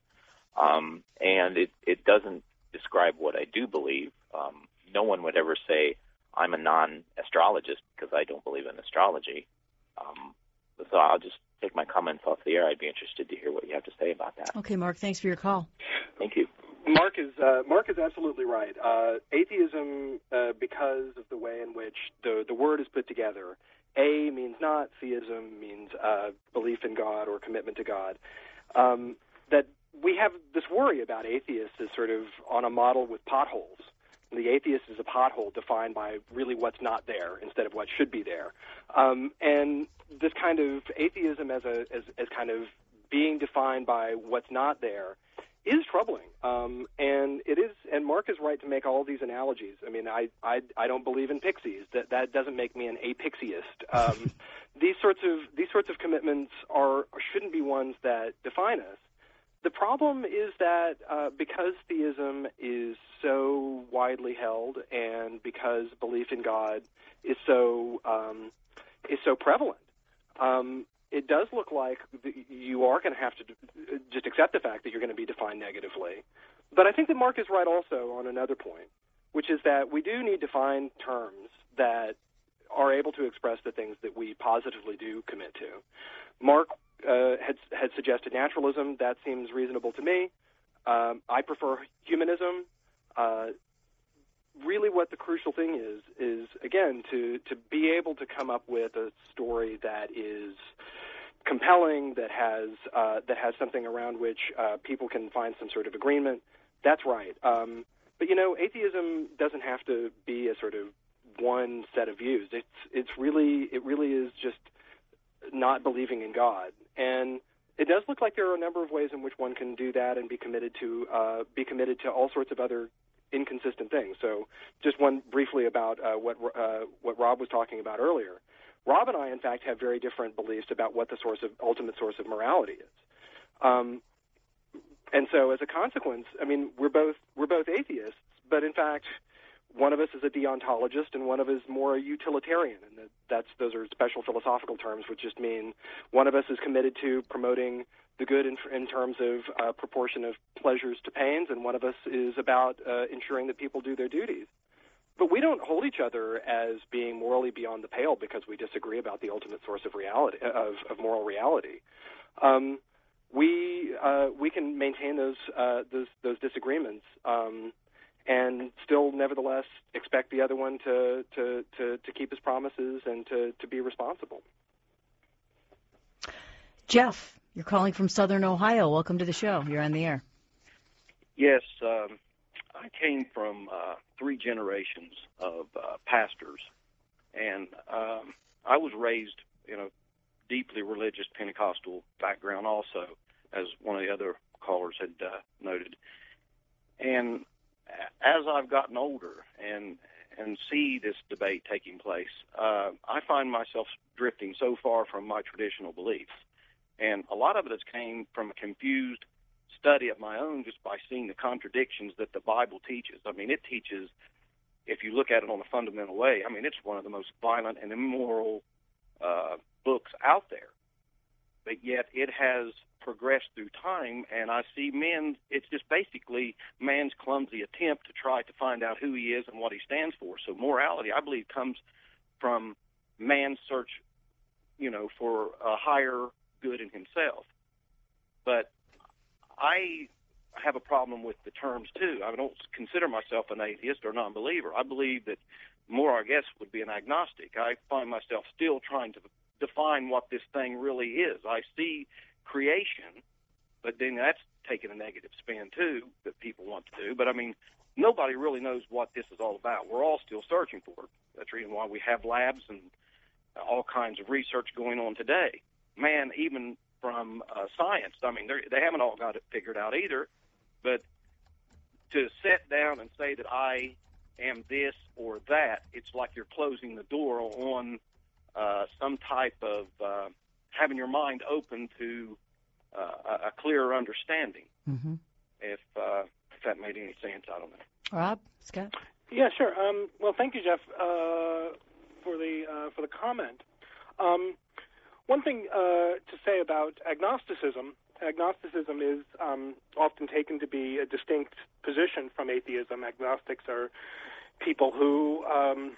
S13: um, and it, it doesn't describe what I do believe. Um, no one would ever say I'm a non-astrologist because I don't believe in astrology. Um, so I'll just take my comments off the air. I'd be interested to hear what you have to say about that.
S1: Okay, Mark, thanks for your call.
S13: Thank you.
S2: Mark is uh, Mark is absolutely right. Uh, atheism, uh, because of the way in which the the word is put together, A means not, theism means uh, belief in God or commitment to God. Um, that we have this worry about atheists as sort of on a model with potholes. The atheist is a pothole defined by really what's not there instead of what should be there. Um, and this kind of atheism as a as, as kind of being defined by what's not there is troubling. Um, and it is, and Mark is right to make all these analogies. I mean, I, I, I don't believe in pixies. That that doesn't make me an apixiist. Um, these sorts of these sorts of commitments are shouldn't be ones that define us. The problem is that uh, because theism is so widely held, and because belief in God is so um, is so prevalent, um, it does look like you are going to have to just accept the fact that you're going to be defined negatively. But I think that Mark is right also on another point, which is that we do need to find terms that are able to express the things that we positively do commit to. Mark uh, had, had suggested naturalism. That seems reasonable to me. Um, I prefer humanism. Uh, really what the crucial thing is, is, again, to, to be able to come up with a story that is compelling, that has uh, that has something around which uh, people can find some sort of agreement. That's right. Um, but, you know, atheism doesn't have to be a sort of one set of views. It's it's really it really is just not believing in God. And it does look like there are a number of ways in which one can do that and be committed to uh, be committed to all sorts of other inconsistent things. So just one briefly about uh, what uh, what Rob was talking about earlier. Rob and I, in fact, have very different beliefs about what the source of ultimate source of morality is. Um, and so, as a consequence, I mean, we're both we're both atheists, but in fact, one of us is a deontologist and one of us is more a utilitarian, and that's those are special philosophical terms, which just mean one of us is committed to promoting the good in, in terms of uh, proportion of pleasures to pains, and one of us is about uh, ensuring that people do their duties. But we don't hold each other as being morally beyond the pale because we disagree about the ultimate source of reality, of, of moral reality. Um, we uh, we can maintain those uh, those, those disagreements um, and still, nevertheless, expect the other one to to, to, to keep his promises and to, to be responsible.
S1: Jeff, you're calling from Southern Ohio. Welcome to the show. You're on the air.
S14: Yes. Um, I came from uh, three generations of uh, pastors, and um, I was raised in a deeply religious Pentecostal background also, as one of the other callers had uh, noted. And as I've gotten older and and see this debate taking place, uh, I find myself drifting so far from my traditional beliefs. And a lot of it has came from a confused study of my own just by seeing the contradictions that the Bible teaches. I mean, it teaches if you look at it on a fundamental way, I mean, it's one of the most violent and immoral uh, books out there. But yet it has progressed through time, and I see men, it's just basically man's clumsy attempt to try to find out who he is and what he stands for. So morality, I believe, comes from man's search, you know, for a higher good in himself. But I have a problem with the terms, too. I don't consider myself an atheist or non-believer. I believe that more, I guess, would be an agnostic. I find myself still trying to define what this thing really is. I see creation, but then that's taking a negative spin, too, that people want to do. But, I mean, nobody really knows what this is all about. We're all still searching for it. That's the reason why we have labs and all kinds of research going on today. Man, even from uh, science, I mean, they haven't all got it figured out either. But to sit down and say that I am this or that, it's like you're closing the door on uh, some type of uh, having your mind open to uh, a clearer understanding.
S1: Mm-hmm.
S14: If, uh, if that made any sense, I don't know.
S1: Rob, Scott?
S3: Yeah, sure. Um, well, thank you, Jeff, uh, for the uh, for the comment. Um, one thing uh, to say about agnosticism. Agnosticism is um, often taken to be a distinct position from atheism. Agnostics are people who um,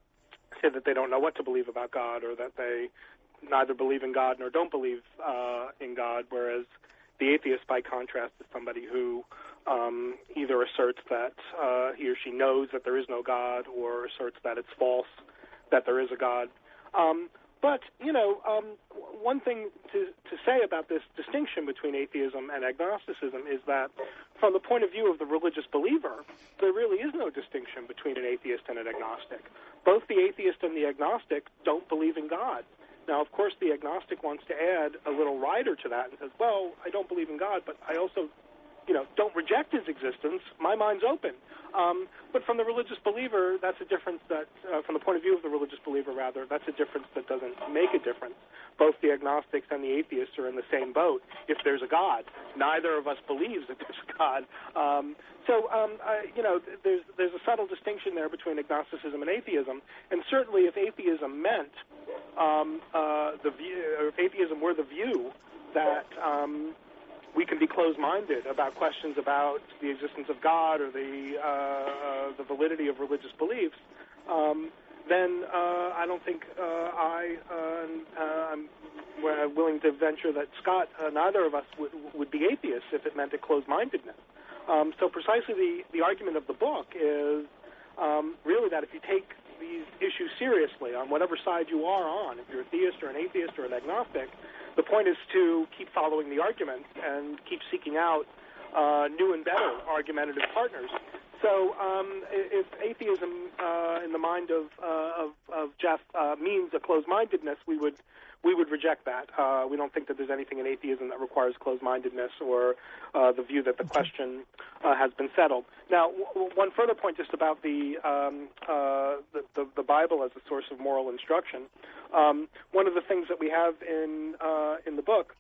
S3: say that they don't know what to believe about God, or that they neither believe in God nor don't believe uh, in God, whereas the atheist, by contrast, is somebody who um, either asserts that uh, he or she knows that there is no God, or asserts that it's false that there is a God. Um, But, you know, um, one thing to, to say about this distinction between atheism and agnosticism is that from the point of view of the religious believer, there really is no distinction between an atheist and an agnostic. Both the atheist and the agnostic don't believe in God. Now, of course, the agnostic wants to add a little rider to that and says, well, I don't believe in God, but I also, you know, don't reject his existence. My mind's open. Um, but from the religious believer, that's a difference that, uh, from the point of view of the religious believer, rather, that's a difference that doesn't make a difference. Both the agnostics and the atheists are in the same boat. If there's a God, neither of us believes that there's a God. Um, so, um, uh, you know, there's there's a subtle distinction there between agnosticism and atheism. And certainly, if atheism meant um, uh, the view, or if atheism were the view that um, we can be closed-minded about questions about the existence of God or the uh, uh, the validity of religious beliefs, um, then uh, I don't think uh, I uh, uh, I'm willing to venture that Scott, uh, neither of us would, would be atheists if it meant a closed-mindedness. Um, so precisely the, the argument of the book is um, really that if you take these issues seriously on whatever side you are on, if you're a theist or an atheist or an agnostic, the point is to keep following the arguments and keep seeking out uh, new and better argumentative partners. So um, if atheism, uh, in the mind of, uh, of, of Jeff, uh, means a closed-mindedness, we would we would reject that. Uh, we don't think that there's anything in atheism that requires closed-mindedness or uh, the view that the question uh, has been settled. Now, w- one further point just about the, um, uh, the, the the Bible as a source of moral instruction. Um, one of the things that we have in uh, in the book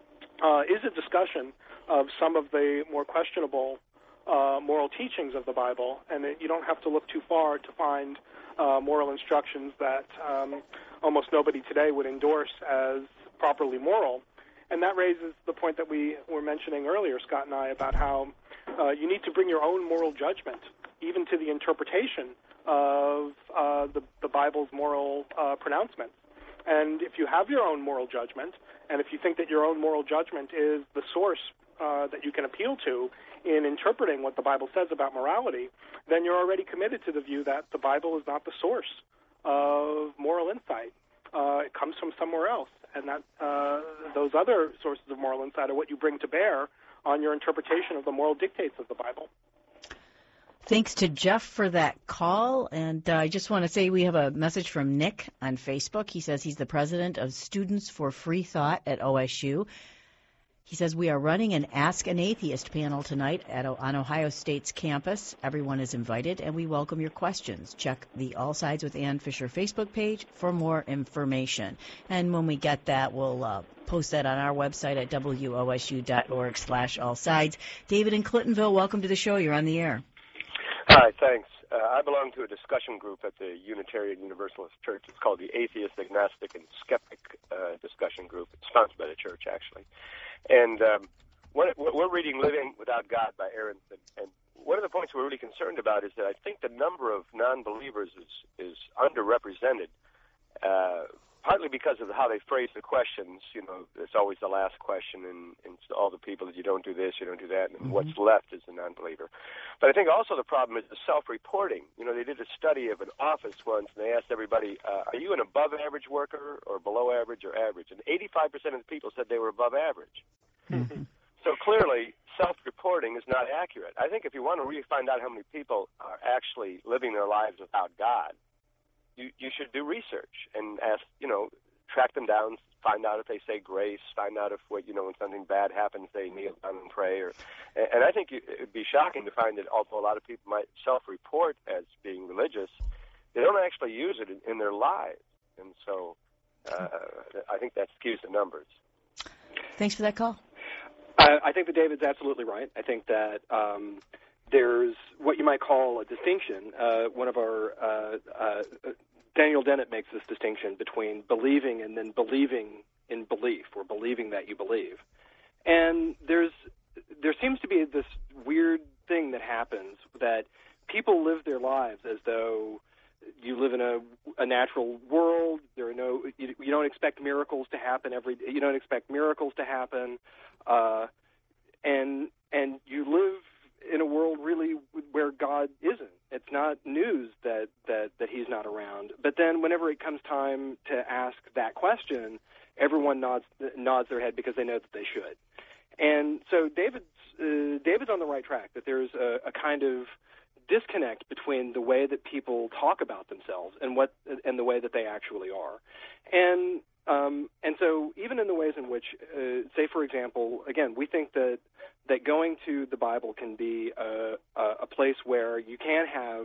S3: uh, is a discussion of some of the more questionable uh, moral teachings of the Bible, and it, you don't have to look too far to find uh, moral instructions that um, almost nobody today would endorse as properly moral. And that raises the point that we were mentioning earlier, Scott and I, about how uh, you need to bring your own moral judgment, even to the interpretation of uh, the, the Bible's moral uh, pronouncements. And if you have your own moral judgment, and if you think that your own moral judgment is the source uh, that you can appeal to in interpreting what the Bible says about morality, then you're already committed to the view that the Bible is not the source of moral insight. Uh, it comes from somewhere else, and that uh, those other sources of moral insight are what you bring to bear on your interpretation of the moral dictates of the Bible.
S1: Thanks to Jeff for that call. And uh, I just want to say we have a message from Nick on Facebook. He says he's the president of Students for Free Thought at O S U. He says we are running an Ask an Atheist panel tonight at on Ohio State's campus. Everyone is invited, and we welcome your questions. Check the All Sides with Ann Fisher Facebook page for more information. And when we get that, we'll uh, post that on our website at W O S U dot org slash all sides. David in Clintonville, welcome to the show. You're on the air.
S15: Hi, thanks. Uh, I belong to a discussion group at the Unitarian Universalist Church. It's called the Atheist, Agnostic, and Skeptic uh, Discussion Group. It's sponsored by the church, actually. And um, what, we're reading Living Without God by Aronson. And one of the points we're really concerned about is that I think the number of non-believers is, is underrepresented, uh, partly because of how they phrase the questions. You know, it's always the last question, and, and all the people that you don't do this, you don't do that, and mm-hmm. what's left is the non-believer. But I think also the problem is the self-reporting. You know, they did a study of an office once, and they asked everybody, uh, are you an above-average worker or below average or average? And eighty-five percent of the people said they were above average. Mm-hmm. So clearly, self-reporting is not accurate. I think if you want to really find out how many people are actually living their lives without God, You, you should do research and ask, you know, track them down, find out if they say grace, find out if, what you know, when something bad happens, they kneel down and pray. Or, and, and I think it would be shocking to find that although a lot of people might self-report as being religious, they don't actually use it in, in their lives. And so uh, I think that skews the numbers.
S1: Thanks for that call.
S2: Uh, I think that David's absolutely right. I think that um, there's what you might call a distinction. Uh, one of our uh, uh, Daniel Dennett makes this distinction between believing and then believing in belief, or believing that you believe. And there's there seems to be this weird thing that happens that people live their lives as though you live in a, a natural world. There are no you, you don't expect miracles to happen every. You don't expect miracles to happen, uh, and and you live in a world really where God isn't. It's not news that, that, that he's not around. But then whenever it comes time to ask that question, everyone nods nods their head because they know that they should. And so David's, uh, David's on the right track, that there's a, a kind of disconnect between the way that people talk about themselves and what and the way that they actually are. And um, and so even in the ways in which, uh, say, for example, again, we think that that going to the Bible can be a, a, a place where you can have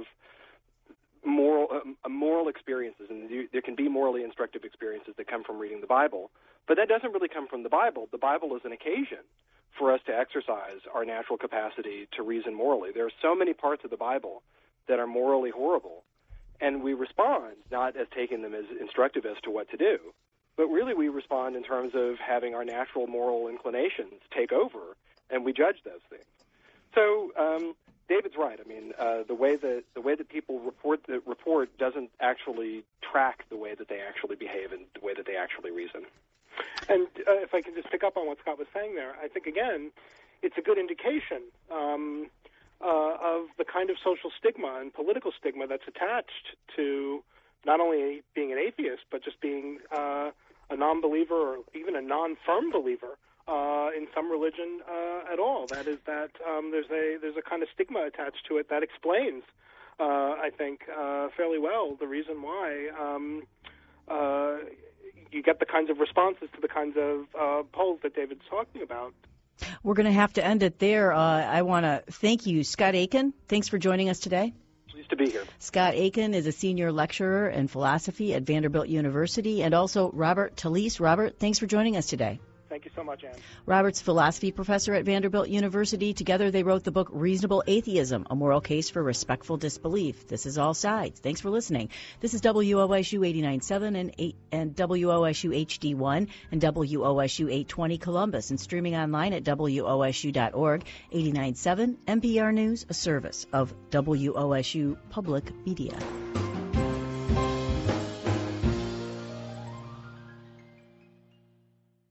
S2: moral uh, moral experiences, and you, there can be morally instructive experiences that come from reading the Bible. But that doesn't really come from the Bible. The Bible is an occasion for us to exercise our natural capacity to reason morally. There are so many parts of the Bible that are morally horrible, and we respond not as taking them as instructive as to what to do, but really we respond in terms of having our natural moral inclinations take over, and we judge those things. So um, David's right. I mean, uh, the way that the way that people report the report doesn't actually track the way that they actually behave and the way that they actually reason.
S3: And uh, if I can just pick up on what Scott was saying there, I think, again, it's a good indication um, uh, of the kind of social stigma and political stigma that's attached to not only being an atheist, but just being uh, a non-believer or even a non-firm believer uh, in some religion uh, at all. That is that um, there's a there's a kind of stigma attached to it that explains, uh, I think, uh, fairly well the reason why um, uh, you get the kinds of responses to the kinds of uh, polls that David's talking about.
S1: We're going to have to end it there. Uh, I want to thank you, Scott Aiken. Thanks for joining us today.
S2: Pleased to be here.
S1: Scott Aiken is a senior lecturer in philosophy at Vanderbilt University, and also Robert Talisse. Robert, thanks for joining us today.
S3: Thank you so much, Anne.
S1: Robert's philosophy professor at Vanderbilt University. Together they wrote the book Reasonable Atheism, A Moral Case for Respectful Disbelief. This is All Sides. Thanks for listening. This is W O S U eighty-nine point seven and, eight, and W O S U H D one and W O S U eight twenty Columbus, and streaming online at W O S U dot org. eighty-nine point seven N P R News, a service of W O S U Public Media.